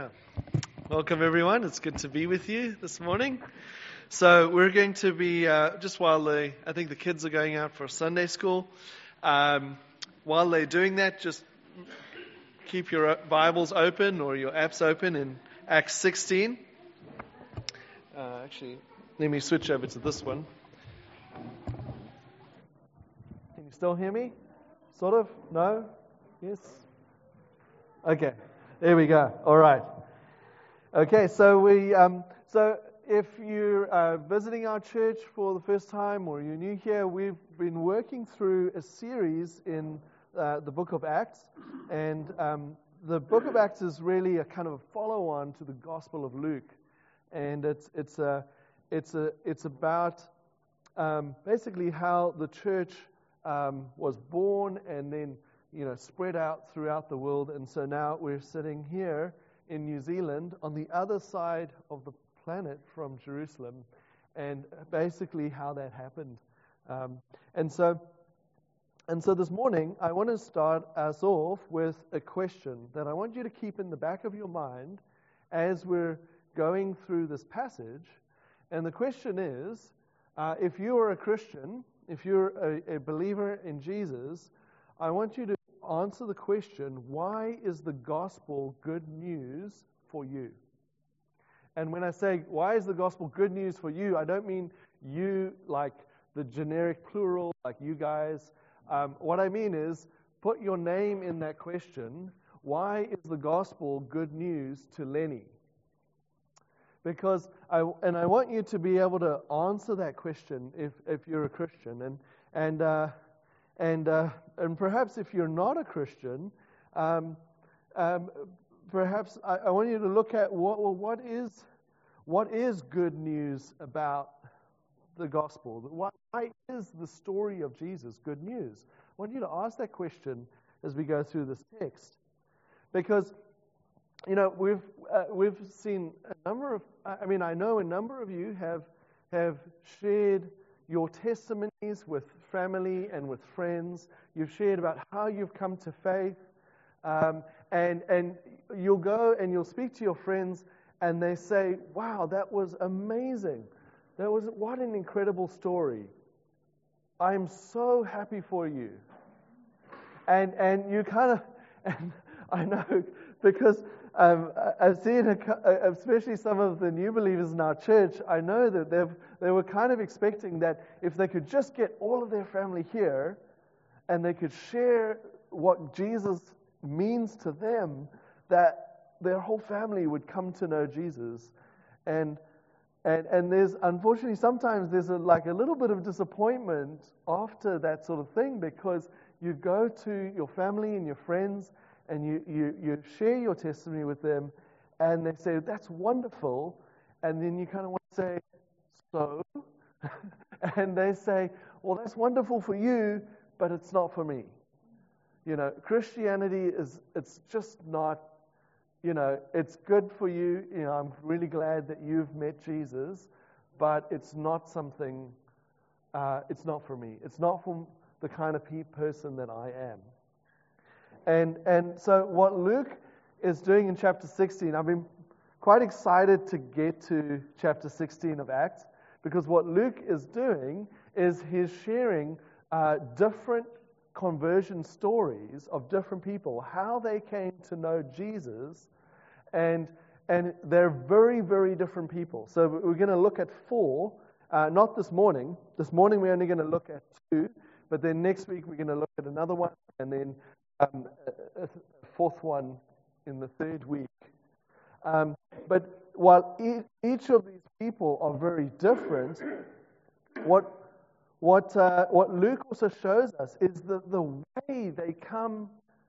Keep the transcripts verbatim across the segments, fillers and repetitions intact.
Welcome, everyone. It's good to be with you this morning. So we're going to be, uh, just while they, I think the kids are going out for Sunday school, um, while they're doing that, just keep your Bibles open or your apps open in Acts sixteen. Uh, actually, let me switch over to this one. Can you still hear me? Sort of? No? Yes? Okay. There we go. All right. Okay, so we, um, so if you're uh, visiting our church for the first time or you're new here, we've been working through a series in uh, the book of Acts, and um, the book of Acts is really a kind of a follow-on to the Gospel of Luke, and it's it's a it's a it's about um, basically how the church um, was born and then you know spread out throughout the world, and so now we're sitting here in New Zealand, on the other side of the planet from Jerusalem, and basically how that happened. Um, and so, and so this morning, I want to start us off with a question that I want you to keep in the back of your mind as we're going through this passage. And the question is, uh, if you are a Christian, if you're a, a believer in Jesus, I want you to answer the question, why is the gospel good news for you? And when I say, why is the gospel good news for you, I don't mean you like the generic plural, like you guys. Um, what I mean is, put your name in that question, why is the gospel good news to Lenny? Because, I, and I want you to be able to answer that question if, if you're a Christian. And, and, uh, And uh, and perhaps if you're not a Christian, um, um, perhaps I, I want you to look at what well, what is what is good news about the gospel? Why is the story of Jesus good news? I want you to ask that question as we go through this text, because you know we've uh, we've seen a number of. I mean, I know a number of you have have shared your testimonies with family and with friends. You've shared about how you've come to faith, um, and and you'll go and you'll speak to your friends, and they say, "Wow, that was amazing! That was what an incredible story! I'm so happy for you." And and you kind of, and I know because um, I've seen, a, especially some of the new believers in our church, I know that they've they were kind of expecting that if they could just get all of their family here and they could share what Jesus means to them, that their whole family would come to know Jesus. And and and there's, unfortunately, sometimes there's a, like a little bit of disappointment after that sort of thing, because you go to your family and your friends and you, you, you share your testimony with them, and they say, "That's wonderful," and then you kind of want to say, "So?" And they say, "Well, that's wonderful for you, but it's not for me. You know, Christianity is, it's just not, you know, it's good for you. You know, I'm really glad that you've met Jesus, but it's not something, uh, it's not for me. It's not for the kind of pe- person that I am." And and so what Luke is doing in chapter sixteen, I've been quite excited to get to chapter sixteen of Acts, because what Luke is doing is he's sharing uh, different conversion stories of different people, how they came to know Jesus, and and they're very, very different people. So we're going to look at four, uh, not this morning. This morning we're only going to look at two, but then next week we're going to look at another one, and then um, a, a fourth one in the third week. Um, but while e- each of these people are very different, what what uh, what Luke also shows us is that the way they come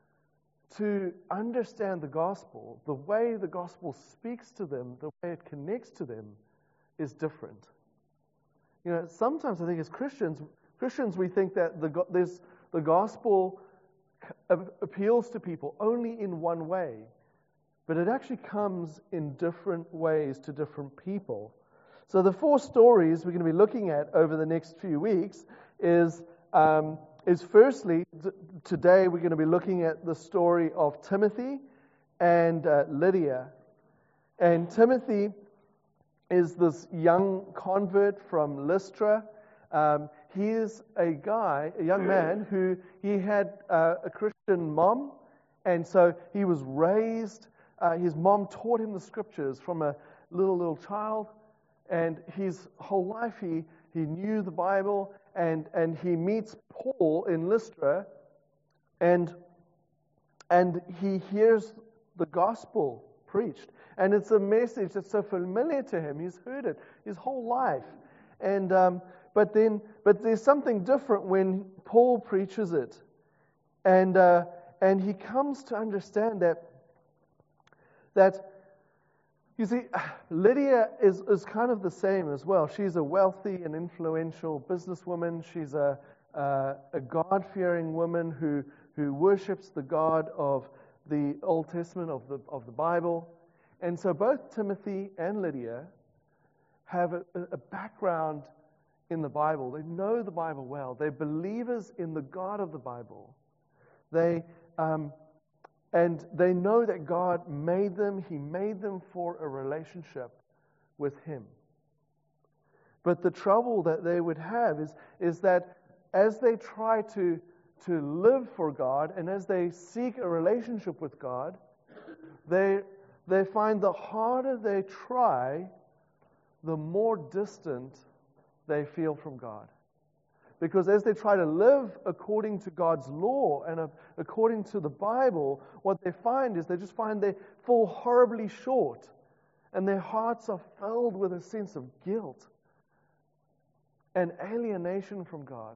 to understand the gospel, the way the gospel speaks to them, the way it connects to them, is different. You know, sometimes I think as Christians, Christians we think that the go- there's the gospel appeals to people only in one way. But it actually comes in different ways to different people. So the four stories we're going to be looking at over the next few weeks is, um, is firstly, th- today we're going to be looking at the story of Timothy and uh, Lydia. And Timothy is this young convert from Lystra. Um, he is a guy, a young man, who he had uh, a Christian mom, and so he was raised. Uh, his mom taught him the scriptures from a little, little child, and his whole life he, he knew the Bible, and, and he meets Paul in Lystra, and, and he hears the gospel preached. And it's a message that's so familiar to him. He's heard it his whole life. And um, but then, but there's something different when Paul preaches it, and uh, and he comes to understand that that you see, Lydia is is kind of the same as well. She's a wealthy and influential businesswoman. She's a uh, a God-fearing woman who who worships the God of the Old Testament of the of the Bible. And so both Timothy and Lydia have a, a background in the Bible. They know the Bible well. They're believers in the God of the Bible. They um, and they know that God made them. He made them for a relationship with Him. But the trouble that they would have is, is that as they try to, to live for God and as they seek a relationship with God, they They find the harder they try, the more distant they feel from God. Because as they try to live according to God's law and according to the Bible, what they find is they just find they fall horribly short, and their hearts are filled with a sense of guilt and alienation from God.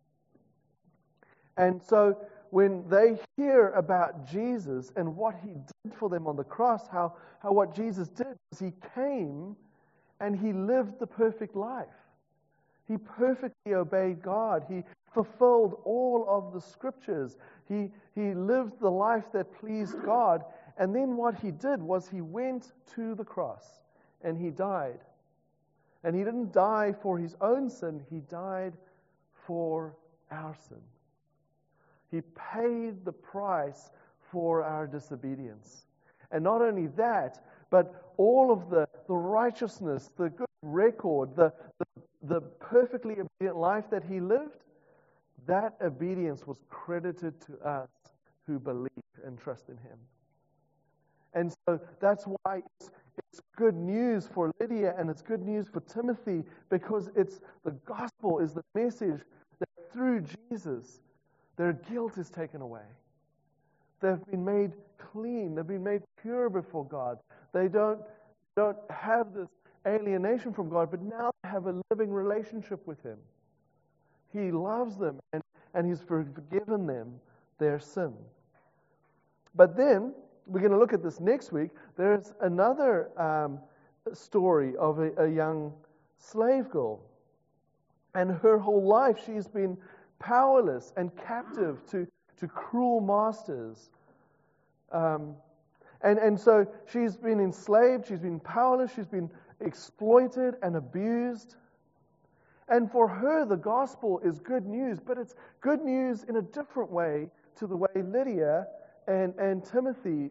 And so when they hear about Jesus and what He did for them on the cross, how, how what Jesus did was He came and He lived the perfect life. He perfectly obeyed God. He fulfilled all of the Scriptures. He, he lived the life that pleased God. And then what He did was He went to the cross and He died. And He didn't die for His own sin. He died for our sin. He paid the price for our disobedience. And not only that, but all of the, the righteousness, the good record, the, the, the perfectly obedient life that He lived, that obedience was credited to us who believe and trust in Him. And so that's why it's, it's good news for Lydia and it's good news for Timothy, because it's the gospel is the message that through Jesus, their guilt is taken away. They've been made clean. They've been made pure before God. They don't, don't have this alienation from God, but now they have a living relationship with Him. He loves them, and, and He's forgiven them their sin. But then, we're going to look at this next week. There's another um, story of a, a young slave girl. And her whole life, she's been powerless and captive to, to cruel masters. Um, and, and so she's been enslaved, she's been powerless, she's been exploited and abused. And for her, the gospel is good news, but it's good news in a different way to the way Lydia and, and Timothy,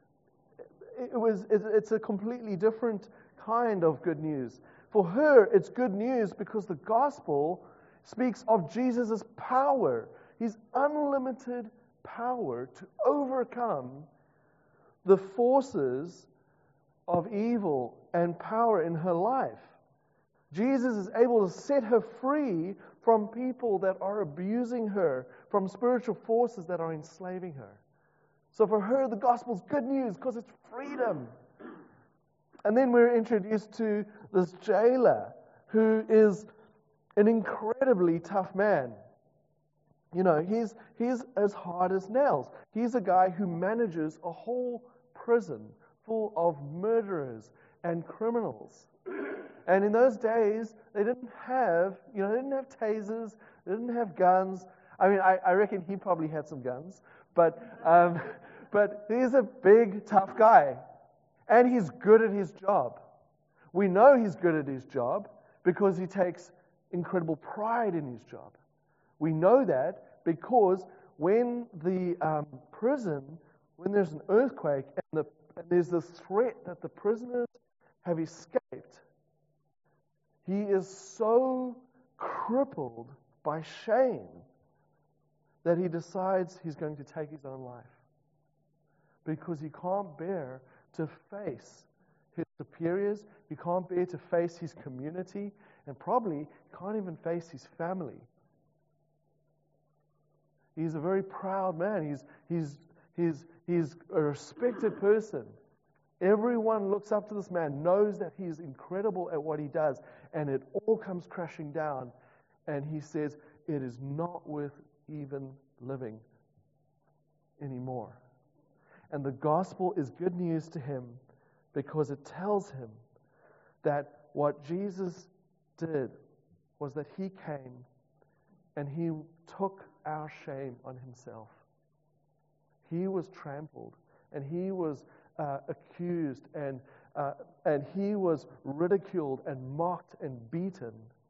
it was, it's a completely different kind of good news. For her, it's good news because the gospel speaks of Jesus' power, His unlimited power to overcome the forces of evil and power in her life. Jesus is able to set her free from people that are abusing her, from spiritual forces that are enslaving her. So for her, the gospel is good news because it's freedom. And then we're introduced to this jailer who is an incredibly tough man. You know, he's he's as hard as nails. He's a guy who manages a whole prison full of murderers and criminals. And in those days, they didn't have, you know, they didn't have tasers, they didn't have guns. I mean, I, I reckon he probably had some guns, but um, but he's a big, tough guy, and he's good at his job. We know he's good at his job because he takes incredible pride in his job. We know that because when the um, prison, when there's an earthquake and the and there's this threat that the prisoners have escaped, he is so crippled by shame that he decides he's going to take his own life because he can't bear to face his superiors, he can't bear to face his community, and probably can't even face his family. He's a very proud man. He's, he's, he's, he's a respected person. Everyone looks up to this man, knows that he's incredible at what he does, and it all comes crashing down. And he says, it is not worth even living anymore. And the gospel is good news to him because it tells him that what Jesus did was that he came and he took our shame on himself. He was trampled and he was uh, accused and uh, and he was ridiculed and mocked and beaten.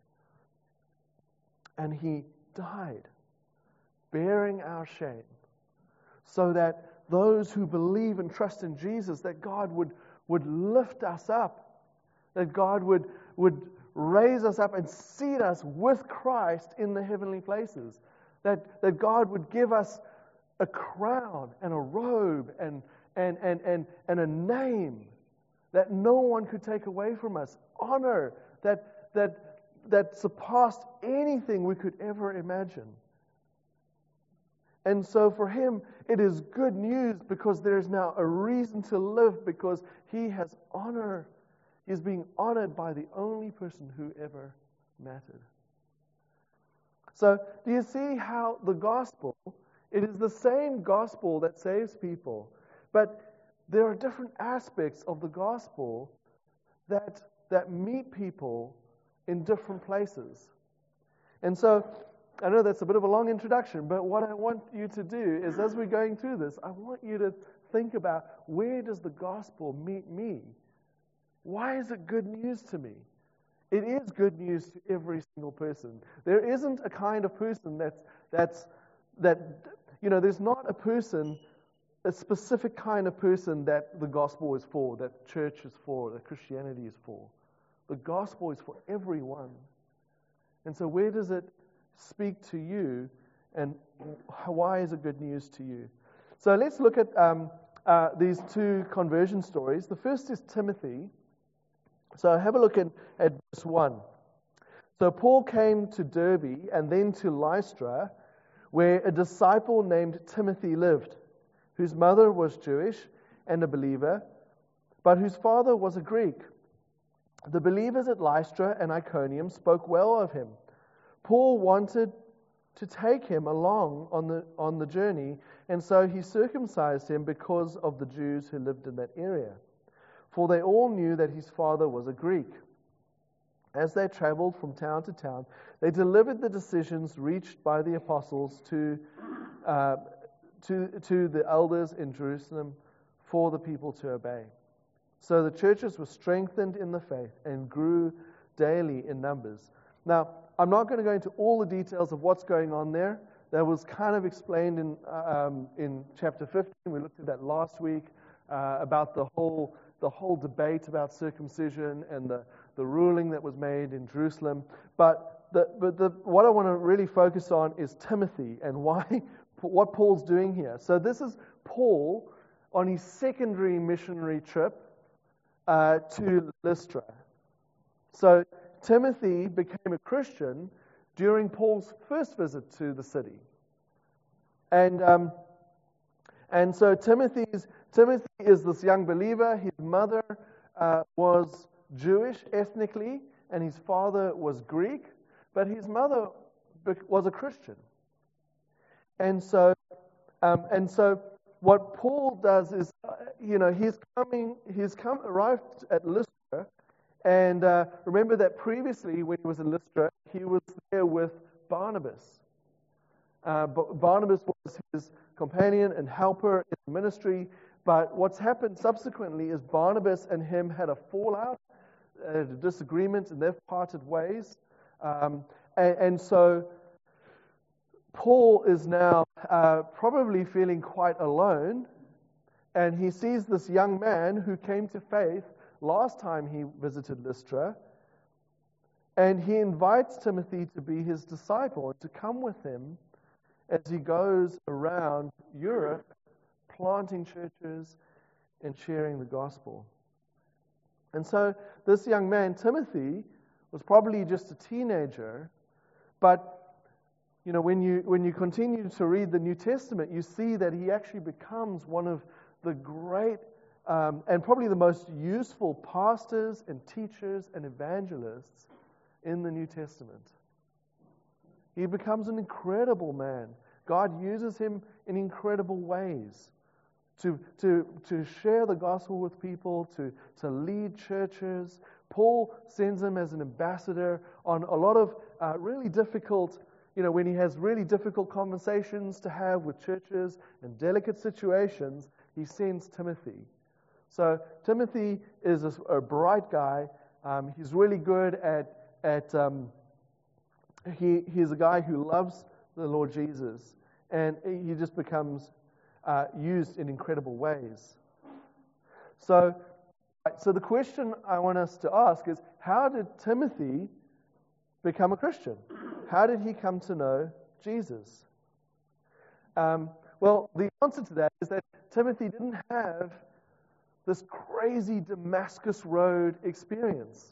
And he died, bearing our shame, so that those who believe and trust in Jesus, that God would, would lift us up, that God would, would raise us up and seat us with Christ in the heavenly places, that, that God would give us a crown and a robe and, and, and, and, and a name that no one could take away from us, honor that, that, that surpassed anything we could ever imagine. And so for him, it is good news because there is now a reason to live because he has honor. He is being honored by the only person who ever mattered. So do you see how the gospel, it is the same gospel that saves people, but there are different aspects of the gospel that, that meet people in different places. And so I know that's a bit of a long introduction, but what I want you to do is, as we're going through this, I want you to think about, where does the gospel meet me? Why is it good news to me? It is good news to every single person. There isn't a kind of person that's, that's, that, you know, there's not a person, a specific kind of person that the gospel is for, that church is for, that Christianity is for. The gospel is for everyone. And so where does it speak to you, and why is it good news to you? So let's look at um, uh, these two conversion stories. The first is Timothy. So have a look at, at verse one. So Paul came to Derbe and then to Lystra, where a disciple named Timothy lived, whose mother was Jewish and a believer, but whose father was a Greek. The believers at Lystra and Iconium spoke well of him. Paul wanted to take him along on the on the journey, and so he circumcised him because of the Jews who lived in that area. For they all knew that his father was a Greek. As they traveled from town to town, they delivered the decisions reached by the apostles to, uh, to, to the elders in Jerusalem for the people to obey. So the churches were strengthened in the faith and grew daily in numbers. Now, I'm not going to go into all the details of what's going on there. That was kind of explained in um, in chapter fifteen. We looked at that last week uh, about the whole the whole debate about circumcision and the, the ruling that was made in Jerusalem. But the but the what I want to really focus on is Timothy and why what Paul's doing here. So this is Paul on his secondary missionary trip uh, to Lystra. So Timothy became a Christian during Paul's first visit to the city. And um, and so Timothy's, Timothy is this young believer. His mother uh, was Jewish ethnically, and his father was Greek, but his mother was a Christian. And so, um, and so what Paul does is, uh, you know, he's coming, he's come arrived at Lystra. And uh, remember that previously, when he was in Lystra, he was there with Barnabas. Uh, Barnabas was his companion and helper in the ministry. But what's happened subsequently is Barnabas and him had a fallout, a disagreement, and they've parted ways. Um, and, and so Paul is now uh, probably feeling quite alone. and he sees this young man who came to faith last time he visited Lystra, and he invites Timothy to be his disciple, to come with him as he goes around Europe planting churches and sharing the gospel. And so this young man, Timothy, was probably just a teenager, but you know, when you when you continue to read the New Testament, you see that he actually becomes one of the great um, and probably the most useful pastors and teachers and evangelists in the New Testament. He becomes an incredible man. God uses him in incredible ways to, to, to share the gospel with people, to, to lead churches. Paul sends him as an ambassador on a lot of uh, really difficult, you know, when he has really difficult conversations to have with churches and delicate situations, he sends Timothy. So Timothy is a, a bright guy. Um, he's really good at, at um, he, he's a guy who loves the Lord Jesus, and he just becomes uh, used in incredible ways. So, so the question I want us to ask is, how did Timothy become a Christian? How did he come to know Jesus? Um, well, the answer to that is that Timothy didn't have this crazy Damascus Road experience.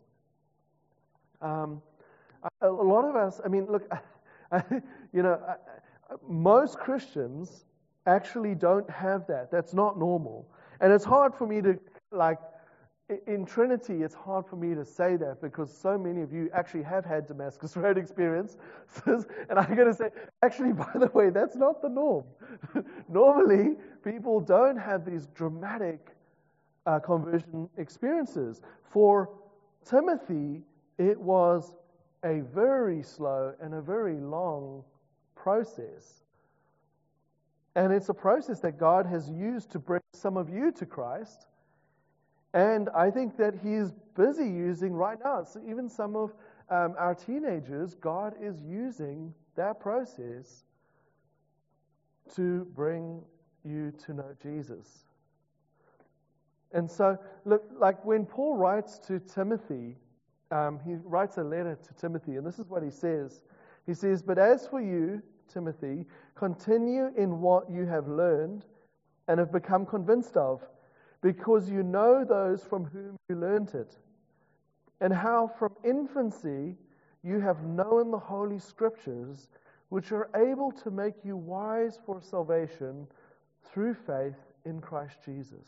Um, a, a lot of us, I mean, look, you know, most Christians actually don't have that. That's not normal. And it's hard for me to, like, in Trinity, it's hard for me to say that because so many of you actually have had Damascus Road experience. And I'm going to say, actually, by the way, that's not the norm. Normally, people don't have these dramatic uh, conversion experiences. For Timothy, it was a very slow and a very long process. And it's a process that God has used to bring some of you to Christ. And I think that He's busy using right now. So even some of um, our teenagers, God is using that process to bring you to know Jesus. And so, look, like when Paul writes to Timothy, um, he writes a letter to Timothy, and this is what he says. He says, "But as for you, Timothy, continue in what you have learned and have become convinced of, because you know those from whom you learnt it, and how from infancy you have known the Holy Scriptures, which are able to make you wise for salvation through faith in Christ Jesus."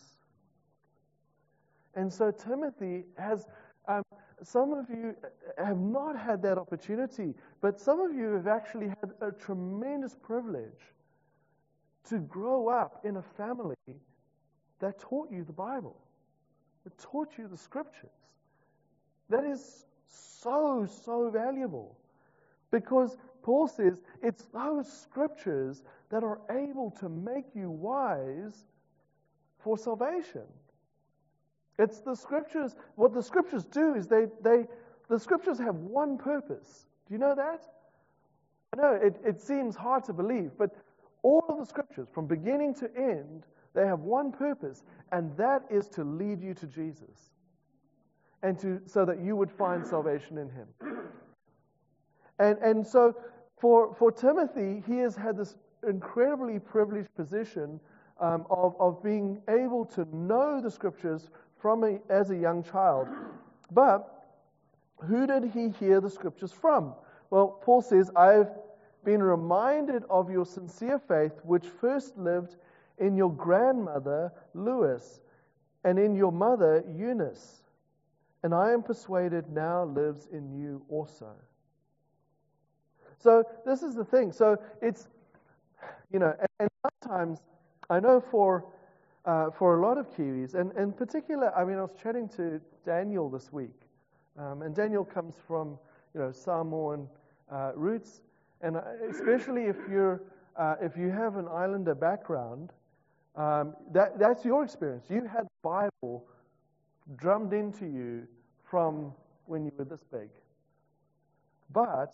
And so Timothy has, um, some of you have not had that opportunity, but some of you have actually had a tremendous privilege to grow up in a family that taught you the Bible, that taught you the Scriptures. That is so, so valuable. Because Paul says it's those Scriptures that are able to make you wise for salvation. It's the Scriptures. What the Scriptures do is they, they the Scriptures have one purpose. Do you know that? I know it, it seems hard to believe, but all of the Scriptures, from beginning to end, they have one purpose, and that is to lead you to Jesus, and to so that you would find salvation in Him. And and so for for Timothy, he has had this incredibly privileged position um, of of being able to know the Scriptures from a, as a young child. But who did he hear the Scriptures from? Well, Paul says, "I've been reminded of your sincere faith, which first lived in your grandmother Lois, and in your mother Eunice, and I am persuaded now lives in you also." So this is the thing. So it's, you know, and, and sometimes I know for uh, for a lot of Kiwis, and in particular, I mean, I was chatting to Daniel this week, um, and Daniel comes from, you know, Samoan uh, roots, and especially if you're uh, if you have an Islander background. Um, that, that's your experience. You had the Bible drummed into you from when you were this big. But,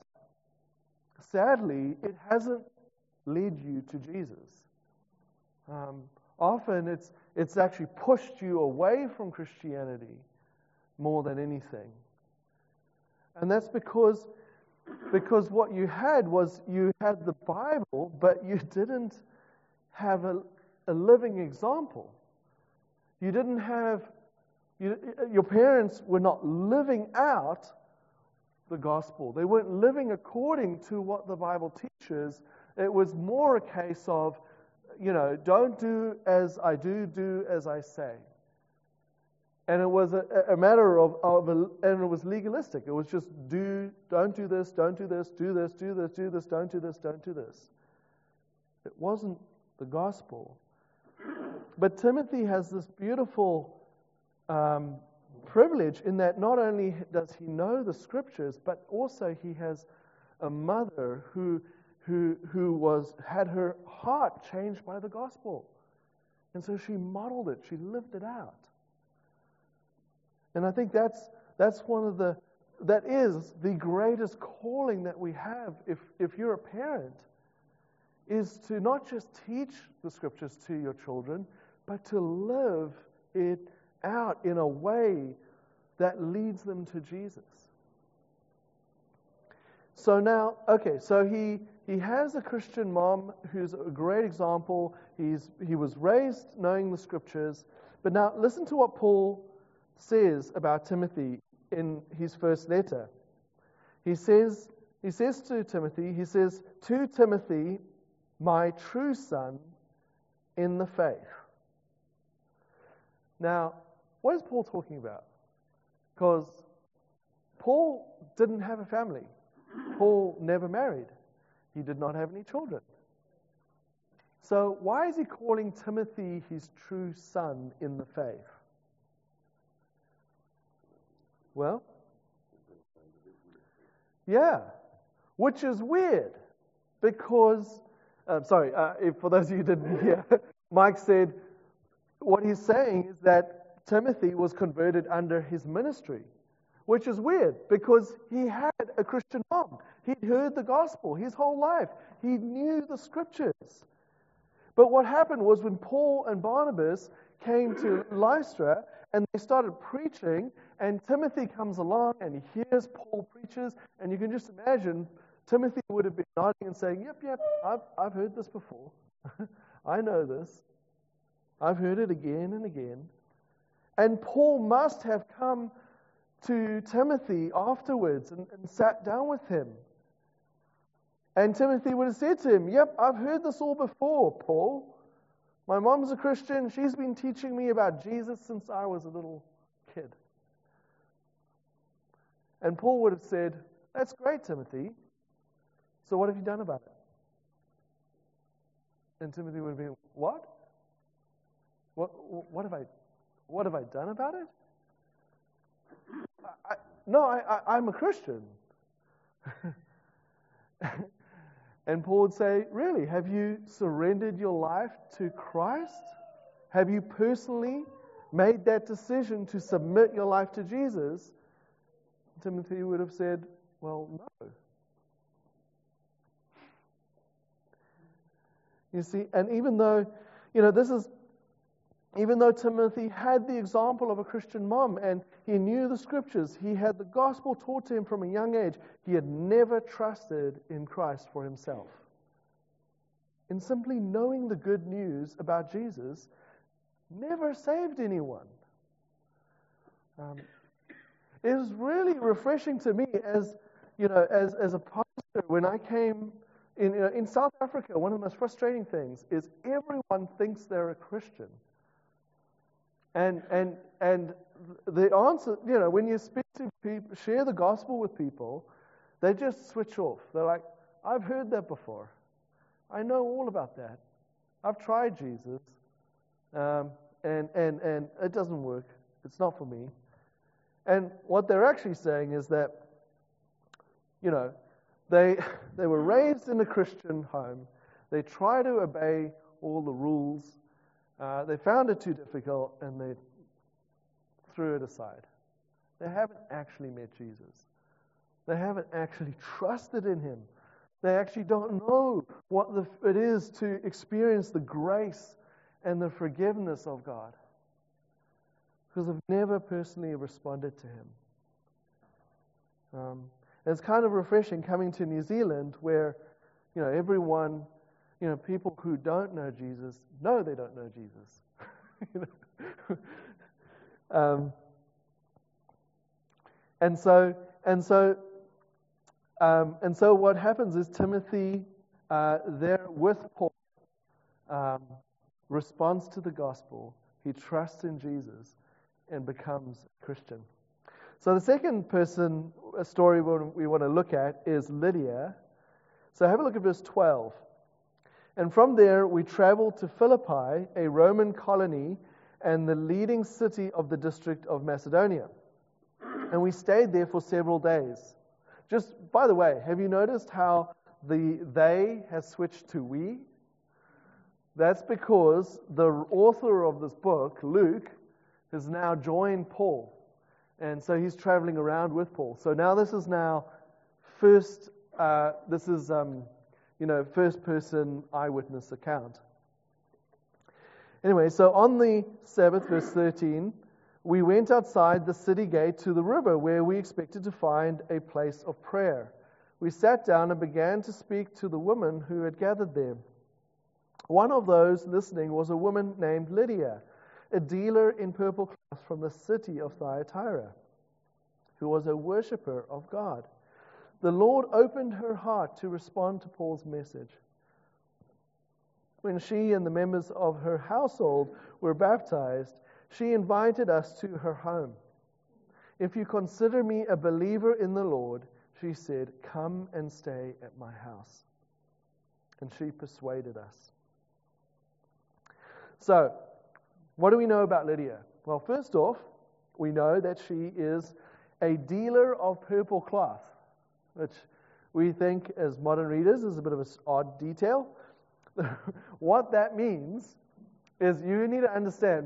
sadly, it hasn't led you to Jesus. Um, Often it's it's actually pushed you away from Christianity more than anything. And that's because because what you had was you had the Bible, but you didn't have a, a living example. You didn't have, you, your parents were not living out the gospel. They weren't living according to what the Bible teaches. It was more a case of, you know, don't do as I do, do as I say. And it was a, a matter of, of a, and it was legalistic. It was just do, don't do this, don't do this, do this, do this, do this, don't do this, don't do this. It wasn't the gospel. But Timothy has this beautiful um, privilege in that not only does he know the scriptures, but also he has a mother who who who was had her heart changed by the gospel. And so she modeled it, she lived it out. And I think that's that's one of the that is the greatest calling that we have if if you're a parent, is to not just teach the scriptures to your children, but to live it out in a way that leads them to Jesus. So now, okay, so he he has a Christian mom who's a great example. He's he was raised knowing the scriptures. But now listen to what Paul says about Timothy in his first letter. He says he says to Timothy, he says, "To Timothy, my true son in the faith." Now, what is Paul talking about? Because Paul didn't have a family. Paul never married. He did not have any children. So why is he calling Timothy his true son in the faith? Well, yeah, which is weird because, uh, sorry, uh, if, for those of you who didn't hear, Mike said what he's saying is that Timothy was converted under his ministry, which is weird because he had a Christian mom. He'd heard the gospel his whole life. He knew the scriptures. But what happened was when Paul and Barnabas came to Lystra and they started preaching, and Timothy comes along and he hears Paul preaches, and you can just imagine Timothy would have been nodding and saying, yep, yep, I've, I've heard this before. I know this. I've heard it again and again. And Paul must have come to Timothy afterwards and, and sat down with him. And Timothy would have said to him, yep, I've heard this all before, Paul. My mom's a Christian. She's been teaching me about Jesus since I was a little kid. And Paul would have said, that's great, Timothy. So what have you done about it? And Timothy would have been, what? What, what have I what have I done about it? I, no, I, I, I'm a Christian. And Paul would say, really, have you surrendered your life to Christ? Have you personally made that decision to submit your life to Jesus? Timothy would have said, well, no. You see, and even though, you know, this is, even though Timothy had the example of a Christian mom and he knew the scriptures, he had the gospel taught to him from a young age, he had never trusted in Christ for himself. In simply knowing the good news about Jesus, never saved anyone. Um, it was really refreshing to me as, you know, as, as a pastor when I came in, you know, in South Africa. One of the most frustrating things is everyone thinks they're a Christian. And and and the answer, you know, when you speak to people, share the gospel with people, they just switch off. They're like, I've heard that before. I know all about that. I've tried Jesus, um, and and and it doesn't work. It's not for me. And what they're actually saying is that, you know, they they were raised in a Christian home. They try to obey all the rules. Uh, they found it too difficult and they threw it aside. They haven't actually met Jesus. They haven't actually trusted in Him. They actually don't know what the, it is to experience the grace and the forgiveness of God, because I've never personally responded to Him. Um, and it's kind of refreshing coming to New Zealand where, you know, everyone, you know, people who don't know Jesus know they don't know Jesus. you know? um, and so, and so, um, and so, what happens is Timothy, uh, there with Paul, um, responds to the gospel. He trusts in Jesus and becomes a Christian. So the second person, a story we want to look at is Lydia. So have a look at verse twelve. And from there we traveled to Philippi, a Roman colony and the leading city of the district of Macedonia. And we stayed there for several days. Just, by the way, have you noticed how the they has switched to we? That's because the author of this book, Luke, has now joined Paul. And so he's traveling around with Paul. So now this is now first, uh, this is, um, you know, first person eyewitness account. Anyway, so on the Sabbath, verse thirteen, we went outside the city gate to the river where we expected to find a place of prayer. We sat down and began to speak to the women who had gathered there. One of those listening was a woman named Lydia, a dealer in purple cloth from the city of Thyatira, who was a worshipper of God. The Lord opened her heart to respond to Paul's message. When she and the members of her household were baptized, she invited us to her home. If you consider me a believer in the Lord, she said, come and stay at my house. And she persuaded us. So, what do we know about Lydia? Well, first off, we know that she is a dealer of purple cloth, which we think as modern readers is a bit of an odd detail. What that means is you need to understand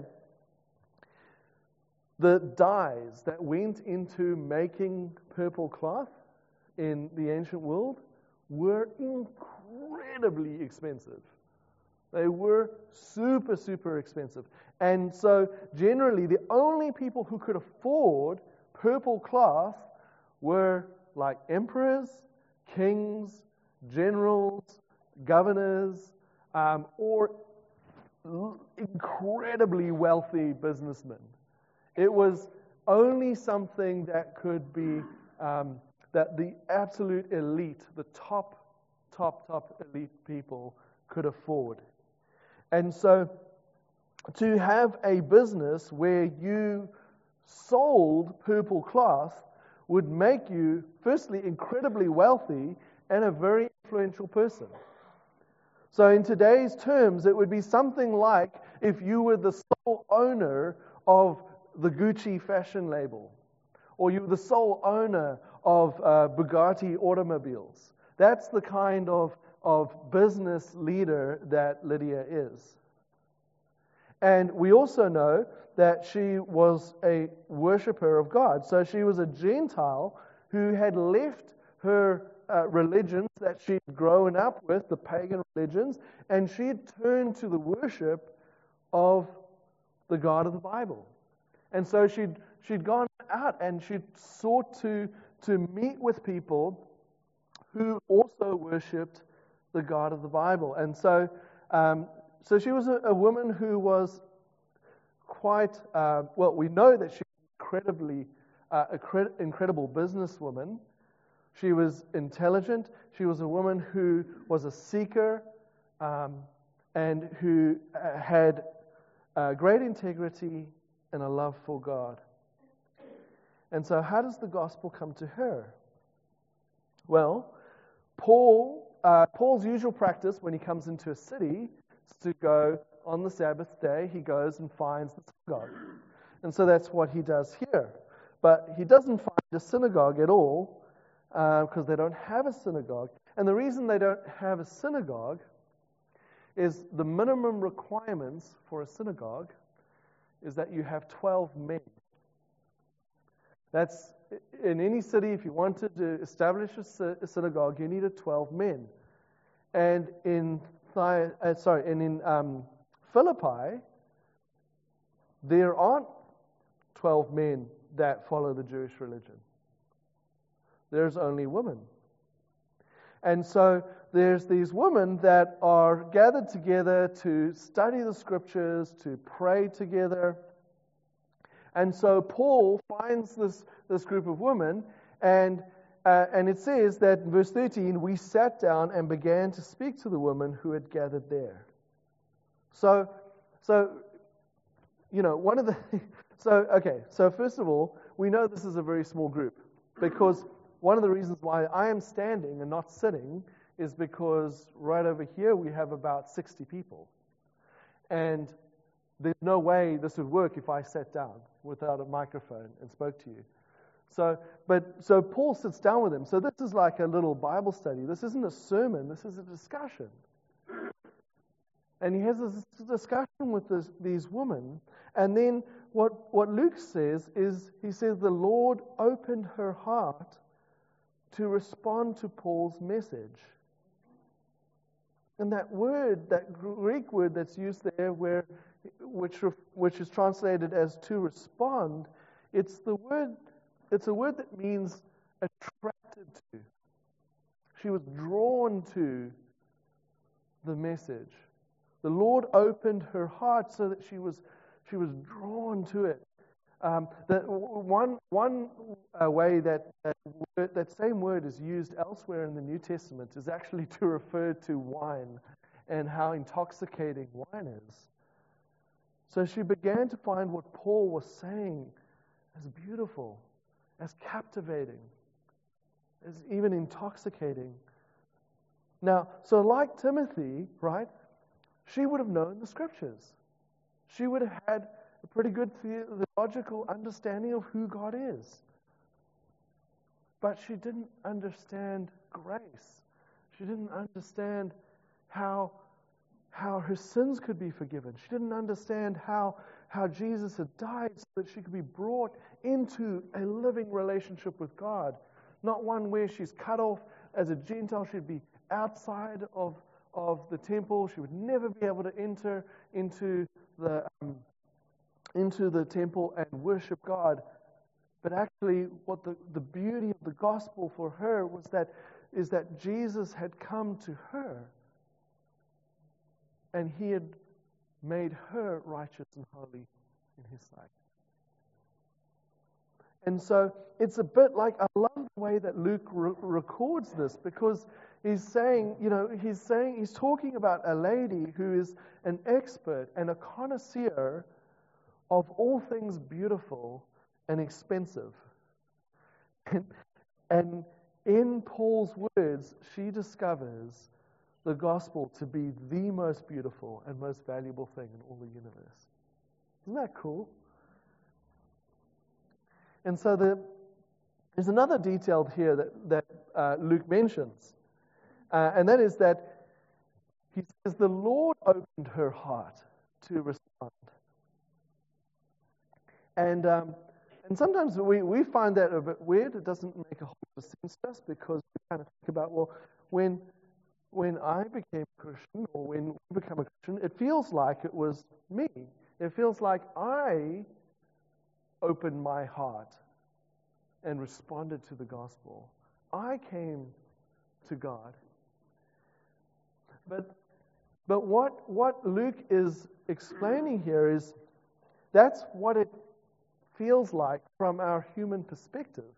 the dyes that went into making purple cloth in the ancient world were incredibly expensive. They were super, super expensive. And so generally the only people who could afford purple cloth were like emperors, kings, generals, governors, um, or l- incredibly wealthy businessmen. It was only something that could be, um, that the absolute elite, the top, top, top elite people could afford. And so to have a business where you sold purple cloth would make you, firstly, incredibly wealthy and a very influential person. So in today's terms, it would be something like if you were the sole owner of the Gucci fashion label, or you were the sole owner of uh, Bugatti automobiles. That's the kind of, of business leader that Lydia is. And we also know that she was a worshiper of God. So she was a Gentile who had left her uh, religions that she'd grown up with, the pagan religions, and she had turned to the worship of the God of the Bible. And so she'd she'd gone out and she'd sought to, to meet with people who also worshipped the God of the Bible. And so um, so she was a, a woman who was quite, uh, well, we know that she was incredibly, uh, a cre- incredible businesswoman. She was intelligent. She was a woman who was a seeker um, and who uh, had uh, great integrity and a love for God. And so how does the gospel come to her? Well, Paul, uh, Paul's usual practice when he comes into a city is to go on the Sabbath day, he goes and finds the synagogue. And so that's what he does here. But he doesn't find a synagogue at all because uh, they don't have a synagogue. And the reason they don't have a synagogue is the minimum requirements for a synagogue is that you have twelve men. That's, in any city, if you wanted to establish a, a synagogue, you needed twelve men. And in, uh, sorry, and in um, Philippi, there aren't twelve men that follow the Jewish religion. There's only women. And so there's these women that are gathered together to study the scriptures, to pray together. And so Paul finds this, this group of women, and uh, and it says that in verse thirteen, we sat down and began to speak to the women who had gathered there. So, so you know, one of the so okay. So first of all, we know this is a very small group, because one of the reasons why I am standing and not sitting is because right over here we have about sixty people. And there's no way this would work if I sat down without a microphone and spoke to you. So, but so Paul sits down with them. So this is like a little Bible study. This isn't a sermon. This is a discussion. And he has this discussion with this, these women. And then what, what Luke says is, he says the Lord opened her heart to respond to Paul's message. And that word, that Greek word that's used there, where which which is translated as to respond, it's the word. It's a word that means attracted to. She was drawn to the message. The Lord opened her heart so that she was she was drawn to it. Um, that one one uh, way that that, word, that same word is used elsewhere in the New Testament is actually to refer to wine and how intoxicating wine is. So she began to find what Paul was saying as beautiful, as captivating, as even intoxicating. Now, so like Timothy, right, she would have known the scriptures. She would have had a pretty good theological understanding of who God is. But she didn't understand grace. She didn't understand how, how her sins could be forgiven. She didn't understand how, how Jesus had died so that she could be brought into a living relationship with God. Not one where she's cut off as a Gentile. She'd be outside of, of the temple. She would never be able to enter into the um, into the temple and worship God. But actually, what the, the beauty of the gospel for her was that is that Jesus had come to her and he had made her righteous and holy in his sight. And so it's a bit like, I love the way that Luke re- records this, because he's saying, you know, he's saying, he's talking about a lady who is an expert and a connoisseur of all things beautiful and expensive. And, and in Paul's words, she discovers the gospel to be the most beautiful and most valuable thing in all the universe. Isn't that cool? And so the, there's another detail here that, that uh, Luke mentions, uh, and that is that he says the Lord opened her heart to respond. And um, and sometimes we, we find that a bit weird. It doesn't make a whole lot of sense to us, because we kind of think about, well, when when I became a Christian, or when we become a Christian, it feels like it was me. It feels like I opened my heart and responded to the gospel. I came to God. But but what what Luke is explaining here is that's what it feels like from our human perspective.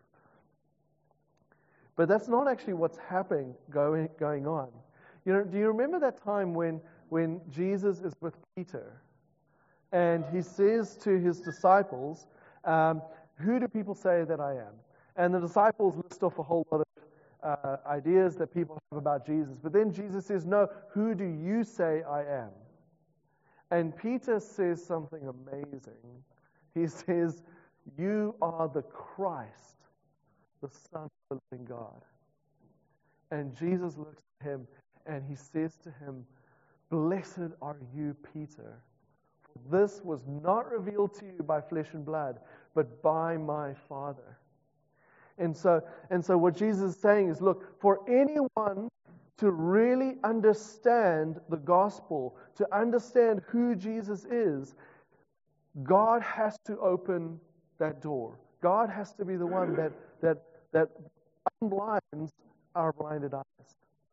But that's not actually what's happening going going on. You know, do you remember that time when when Jesus is with Peter and he says to his disciples, um, who do people say that I am? And the disciples list off a whole lot of uh, ideas that people have about Jesus. But then Jesus says, no, who do you say I am? And Peter says something amazing. He says, you are the Christ, the Son of the living God. And Jesus looks at him and he says to him, blessed are you, Peter. For this was not revealed to you by flesh and blood, but by my Father. And so, and so what Jesus is saying is, look, for anyone to really understand the gospel, to understand who Jesus is, God has to open that door. God has to be the one that that that unblinds our blinded eyes.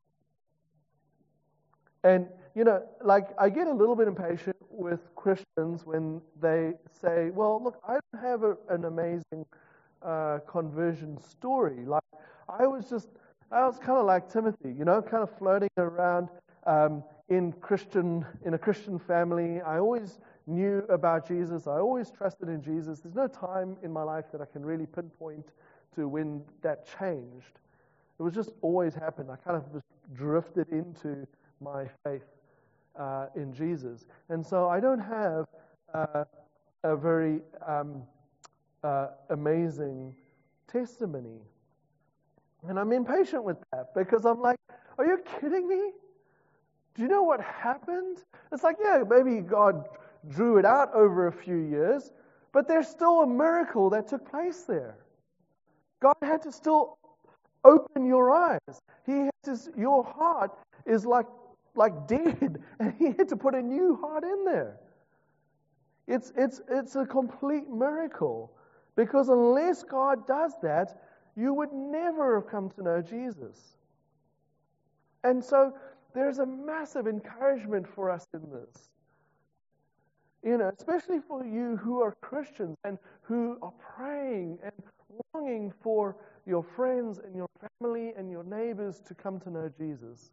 And, you know, like, I get a little bit impatient with Christians when they say, well, look, I don't have a, an amazing uh, conversion story. Like, I was just, I was kind of like Timothy, you know, kind of floating around um, in Christian, in a Christian family. I always knew about Jesus. I always trusted in Jesus. There's no time in my life that I can really pinpoint to when that changed. It was just always happened. I kind of just drifted into my faith uh, in Jesus. And so I don't have uh, a very um, uh, amazing testimony. And I'm impatient with that because I'm like, are you kidding me? Do you know what happened? It's like, yeah, maybe God drew it out over a few years, but there's still a miracle that took place there. God had to still open your eyes. He had to, your heart is like like dead, and He had to put a new heart in there. It's it's it's a complete miracle, because unless God does that, you would never have come to know Jesus. And so there's a massive encouragement for us in this. You know, especially for you who are Christians and who are praying and longing for your friends and your family and your neighbors to come to know Jesus.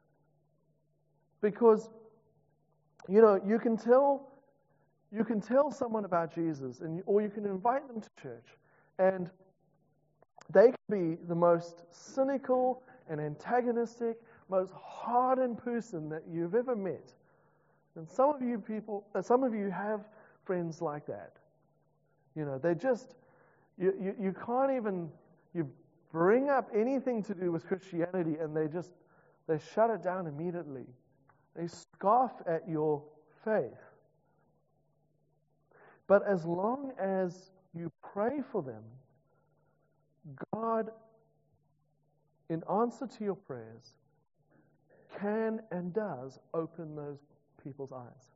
Because, you know, you can tell you can tell someone about Jesus, and or you can invite them to church, and they can be the most cynical and antagonistic, most hardened person that you've ever met. And some of you people, uh, some of you have friends like that. You know, they just, you, you, you can't even, you bring up anything to do with Christianity and they just, they shut it down immediately. They scoff at your faith. But as long as you pray for them, God, in answer to your prayers, can and does open those people's eyes,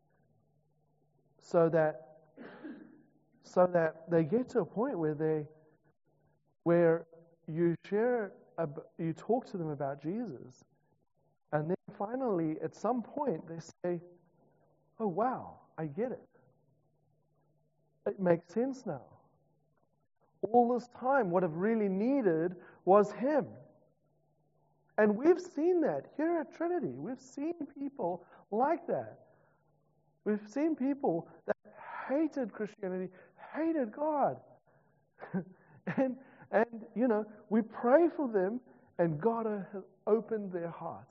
so that so that they get to a point where they where you share you talk to them about Jesus, and then finally at some point they say, oh wow, I get it. It makes sense now. All this time what I've really needed was Him. And we've seen that here at Trinity. We've seen people like that. We've seen people that hated Christianity, hated God. and, and, you know, we pray for them, and God has opened their hearts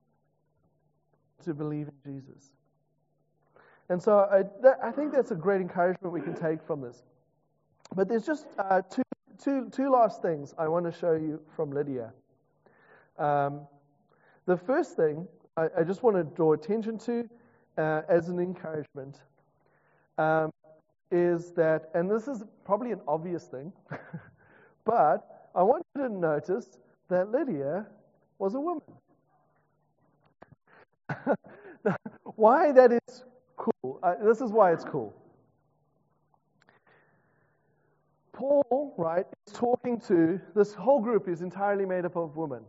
to believe in Jesus. And so I, that, I think that's a great encouragement we can take from this. But there's just uh, two, two, two last things I want to show you from Lydia. Um, the first thing I, I just want to draw attention to uh, as an encouragement um, is that, and this is probably an obvious thing, but I want you to notice that Lydia was a woman. Why that is cool, uh, this is why it's cool. Paul, right, is talking to, this whole group is entirely made up of women.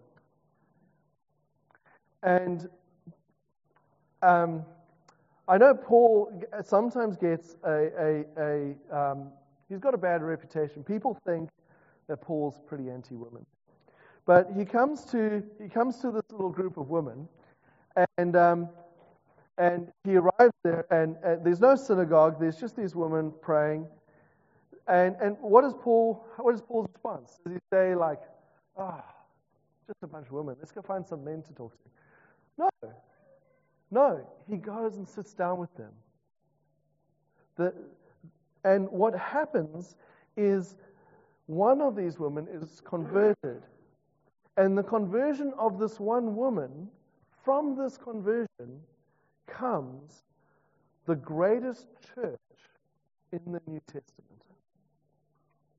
And um, I know Paul sometimes gets a, a, a um, he's got a bad reputation. People think that Paul's pretty anti-women. But he comes to he comes to this little group of women, and um, and he arrives there, and, and there's no synagogue. There's just these women praying. And and what is Paul? What is Paul's response? Does he say like, "Ah, oh, just a bunch of women. Let's go find some men to talk to"? No. No, he goes and sits down with them. The, and what happens is one of these women is converted. And the conversion of this one woman, from this conversion comes the greatest church in the New Testament.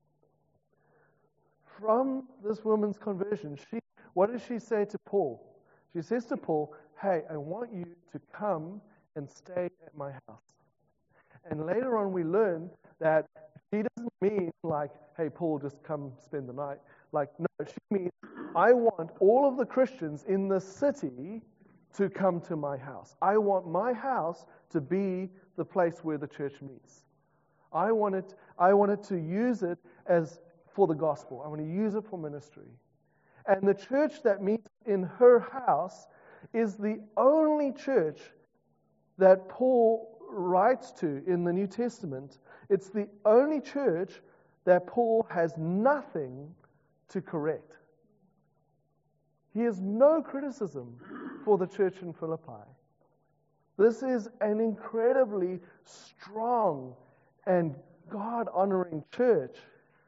From this woman's conversion, she, what does she say to Paul? She says to Paul, hey, I want you to come and stay at my house. And later on we learn that she doesn't mean like, hey, Paul, just come spend the night. Like, no, she means, I want all of the Christians in the city to come to my house. I want my house to be the place where the church meets. I wanted, I wanted to use it as for the gospel. I want to use it for ministry. And the church that meets in her house is the only church that Paul writes to in the New Testament. It's the only church that Paul has nothing to correct. He has no criticism for the church in Philippi. This is an incredibly strong and God-honoring church.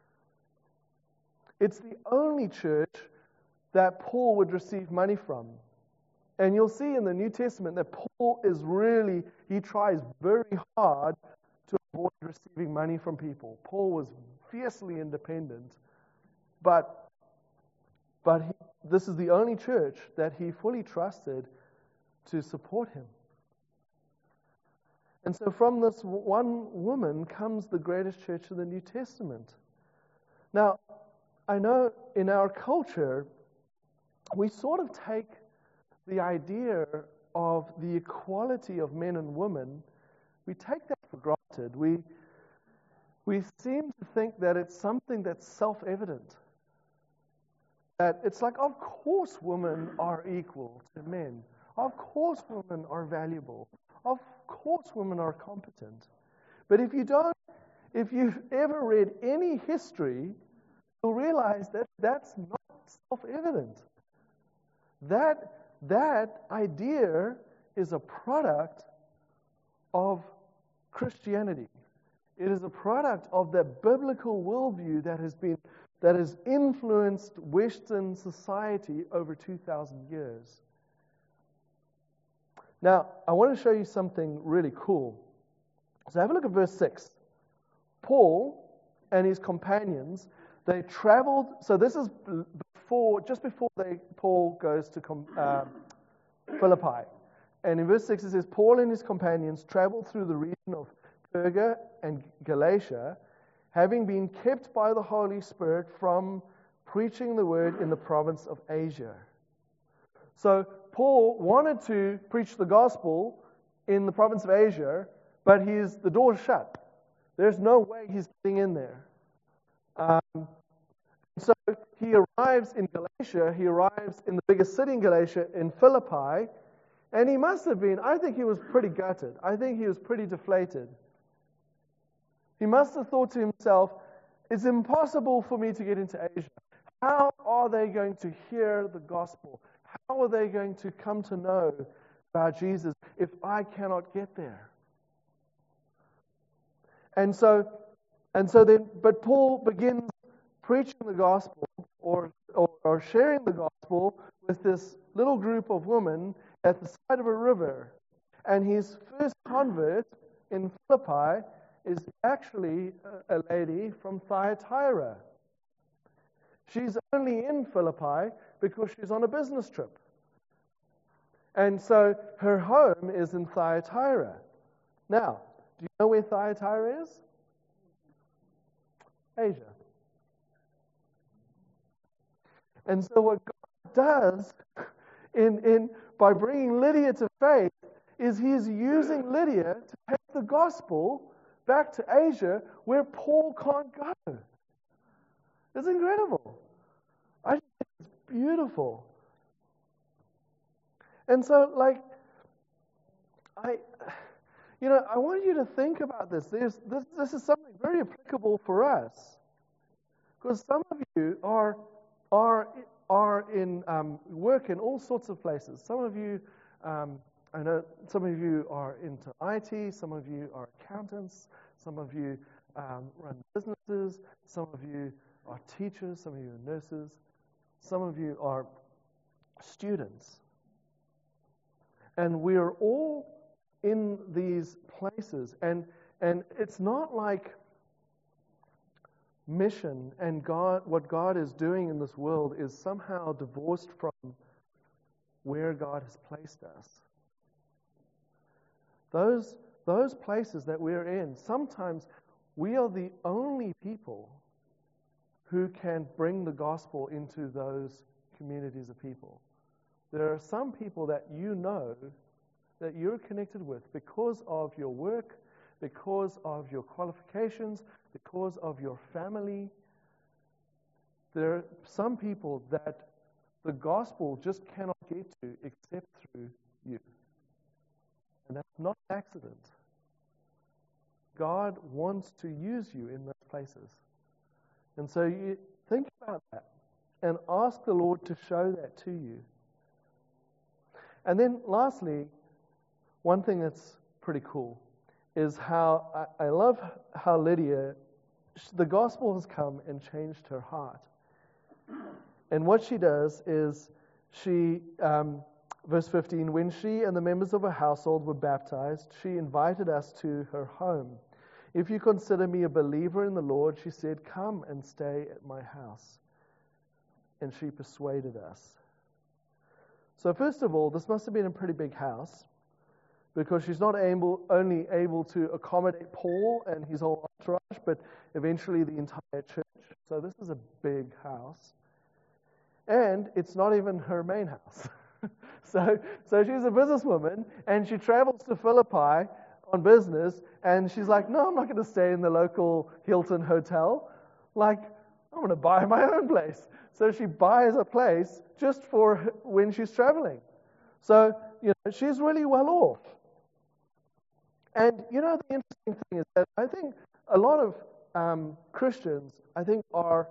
It's the only church that Paul would receive money from. And you'll see in the New Testament that Paul is really, he tries very hard to avoid receiving money from people. Paul was fiercely independent, but, but he, this is the only church that he fully trusted to support him. And so from this one woman comes the greatest church in the New Testament. Now, I know in our culture, we sort of take the idea of the equality of men and women, we take that for granted. We, we seem to think that it's something that's self-evident. That it's like, of course women are equal to men. Of course women are valuable. Of course women are competent. But if you don't, if you've ever read any history, you'll realize that that's not self-evident. That, that idea is a product of Christianity. It is a product of the biblical worldview that has been that has influenced Western society over two thousand years. Now, I want to show you something really cool. So have a look at verse six. Paul and his companions, they traveled, so this is before, just before they, Paul goes to uh, Philippi. And in verse six it says, Paul and his companions traveled through the region of Perga and Galatia, having been kept by the Holy Spirit from preaching the word in the province of Asia. So Paul wanted to preach the gospel in the province of Asia, but he's, the door's shut. There's no way he's getting in there. Um, so he arrives in Galatia, he arrives in the biggest city in Galatia, in Philippi, and he must have been, I think he was pretty gutted. I think he was pretty deflated. He must have thought to himself, it's impossible for me to get into Asia. How are they going to hear the gospel? How are they going to come to know about Jesus if I cannot get there? And so, and so then, but Paul begins preaching the gospel or, or, or sharing the gospel with this little group of women at the side of a river. And his first convert in Philippi is actually a, a lady from Thyatira. She's only in Philippi because she's on a business trip. And so her home is in Thyatira. Now, do you know where Thyatira is? Asia. And so what God does in, in by bringing Lydia to faith is he's using Lydia to take the gospel back to Asia where Paul can't go. It's incredible. I think it's beautiful. And so, like, I, you know, I want you to think about this. There's, this. This is something very applicable for us, because some of you are are are in um, work in all sorts of places. Some of you, um, I know, some of you are into I T. Some of you are accountants. Some of you um, run businesses. Some of you are teachers. Some of you are nurses. Some of you are students. And we are all in these places. And and it's not like mission and God, what God is doing in this world is somehow divorced from where God has placed us. Those, those places that we're in, sometimes we are the only people who can bring the gospel into those communities of people. There are some people that you know that you're connected with because of your work, because of your qualifications, because of your family. There are some people that the gospel just cannot get to except through you. And that's not an accident. God wants to use you in those places. And so you think about that and ask the Lord to show that to you. And then lastly, one thing that's pretty cool is how I, I love how Lydia, the gospel has come and changed her heart. And what she does is she, um, verse fifteen, when she and the members of her household were baptized, she invited us to her home. If you consider me a believer in the Lord, she said, come and stay at my house. And she persuaded us. So first of all, this must have been a pretty big house, because she's not able, only able to accommodate Paul and his whole entourage, but eventually the entire church. So this is a big house. And it's not even her main house. so, so she's a businesswoman, and she travels to Philippi on business, and she's like, no, I'm not going to stay in the local Hilton hotel. Like, I'm going to buy my own place. So she buys a place just for when she's traveling. So, you know, she's really well off. And, you know, the interesting thing is that I think a lot of um, Christians, I think, are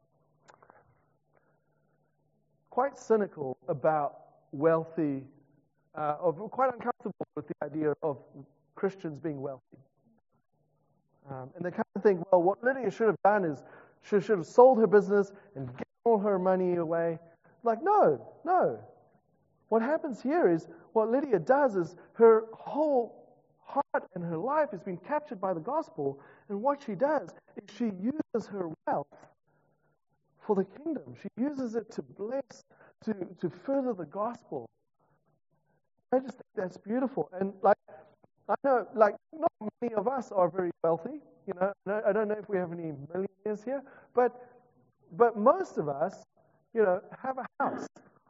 quite cynical about wealthy, uh, or quite uncomfortable with the idea of Christians being wealthy. Um, and they kind of think, well, what Lydia should have done is she should have sold her business and given all her money away. Like, no, no. What happens here is, what Lydia does is her whole heart and her life has been captured by the gospel, and what she does is she uses her wealth for the kingdom. She uses it to bless, to, to further the gospel. I just think that's beautiful. And like, I know, like, not many of us are very wealthy. You know, I don't know if we have any millionaires here, but but most of us, you know, have a house.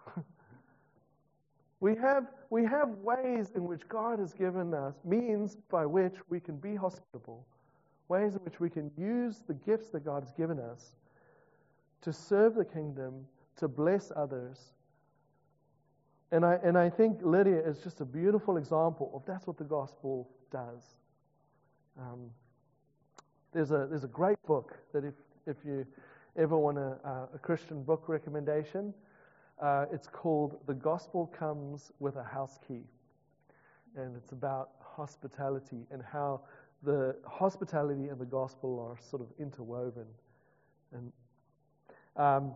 we have we have ways in which God has given us, means by which we can be hospitable, ways in which we can use the gifts that God has given us to serve the kingdom, to bless others. And I and I think Lydia is just a beautiful example of that's what the gospel does. Um, there's a there's a great book that if if you ever want a, uh, a Christian book recommendation, uh, it's called The Gospel Comes with a House Key, and it's about hospitality and how the hospitality and the gospel are sort of interwoven, and um,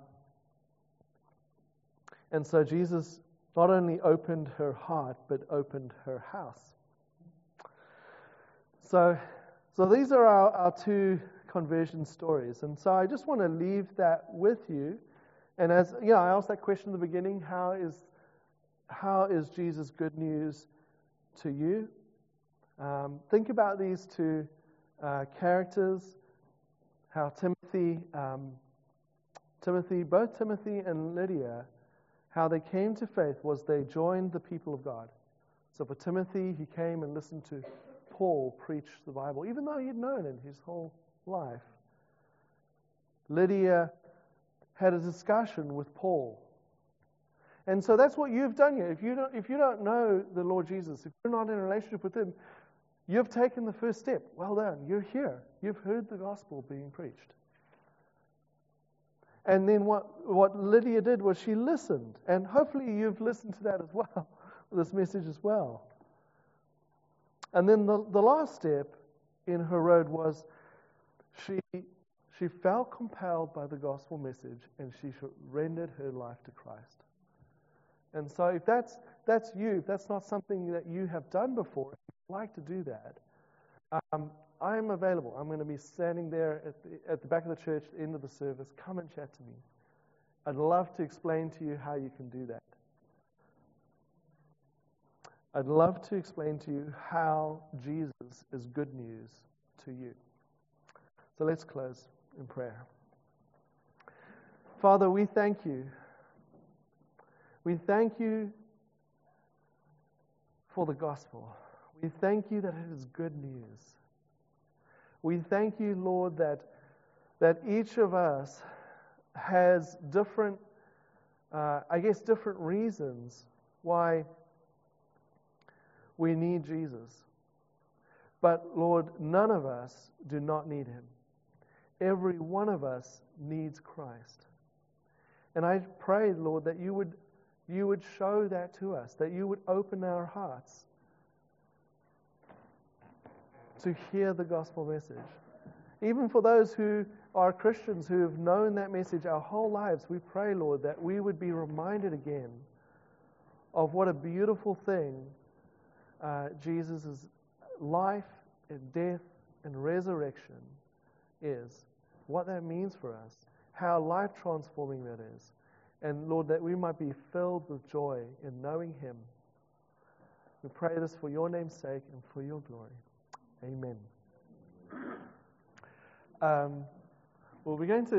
and so Jesus not only opened her heart, but opened her house. So, so these are our, our two conversion stories. And so I just want to leave that with you. And as you know, I asked that question in the beginning, how is how is Jesus good news to you? Um, think about these two uh, characters, how Timothy, um, Timothy, both Timothy and Lydia, how they came to faith was they joined the people of God. So for Timothy, he came and listened to Paul preach the Bible, even though he'd known it his whole life. Lydia had a discussion with Paul. And so that's what you've done here. If you don't, if you don't know the Lord Jesus, if you're not in a relationship with Him, you've taken the first step. Well done. You're here. You've heard the gospel being preached. And then what, what Lydia did was she listened. And hopefully you've listened to that as well, this message as well. And then the, the last step in her road was she she felt compelled by the gospel message and she rendered her life to Christ. And so if that's that's you, if that's not something that you have done before, if you'd like to do that, um, I am available. I'm going to be standing there at the, at the back of the church at the end of the service. Come and chat to me. I'd love to explain to you how you can do that. I'd love to explain to you how Jesus is good news to you. So let's close in prayer. Father, we thank you. We thank you for the gospel. We thank you that it is good news. We thank you, Lord, that, that each of us has different, uh, I guess, different reasons why we need Jesus. But, Lord, none of us do not need Him. Every one of us needs Christ. And I pray, Lord, that you would, you would show that to us, that you would open our hearts to hear the gospel message. Even for those who are Christians who have known that message our whole lives, we pray, Lord, that we would be reminded again of what a beautiful thing uh, Jesus' life and death and resurrection is, what that means for us, how life-transforming that is. And Lord, that we might be filled with joy in knowing Him. We pray this for your name's sake and for your glory. Amen. Um, well, we're going to